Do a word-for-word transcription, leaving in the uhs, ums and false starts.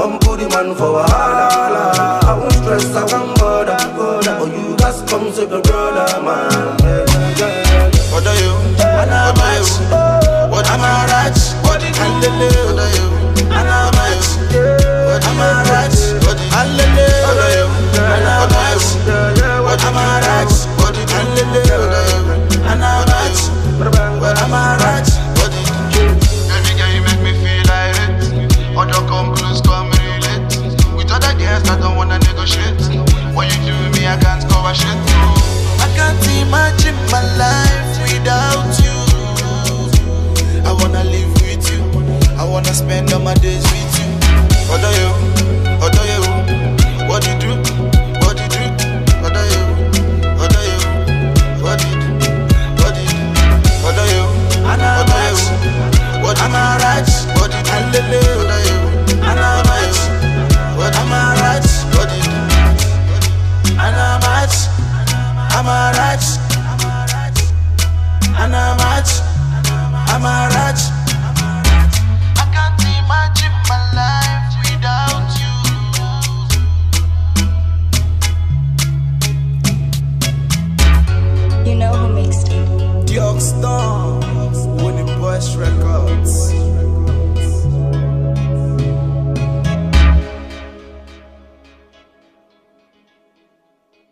won't put the man for wahala. I won't stress, I won't bother. Oh, you guys come save your brother, man. Yeah, yeah, yeah. What are you? What are you? What am I right? What did you do? What are you?